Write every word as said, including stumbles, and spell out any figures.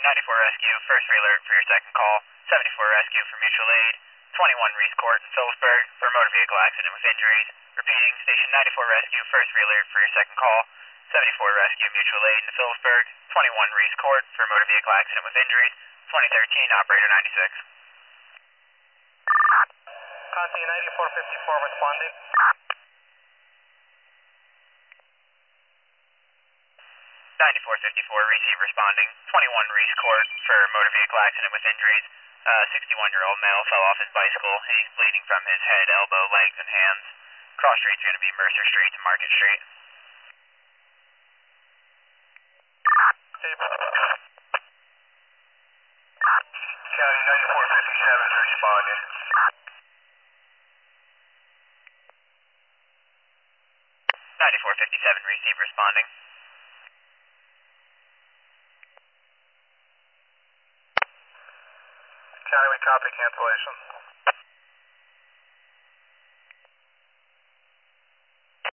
ninety-four Rescue, first re-alert for your second call. seventy-four Rescue for mutual aid. twenty-one Reese Court in Phillipsburg for motor vehicle accident with injuries. Repeating, Station ninety-four Rescue, first re-alert for your second call. seventy-four Rescue, mutual aid in Phillipsburg. twenty-one Reese Court for motor vehicle accident with injuries. twenty thirteen, operator ninety-six. Conti ninety-four fifty-four responding. ninety-four fifty-four, receive responding. twenty-one Reese Court for motor vehicle accident with injuries. Uh, sixty-one-year-old male fell off his bicycle. He's bleeding from his head, elbow, legs, and hands. Cross street's going to be Mercer Street to Market Street. County ninety-four fifty-seven is responding. ninety-four fifty-seven, receive responding. County, we copy cancellation.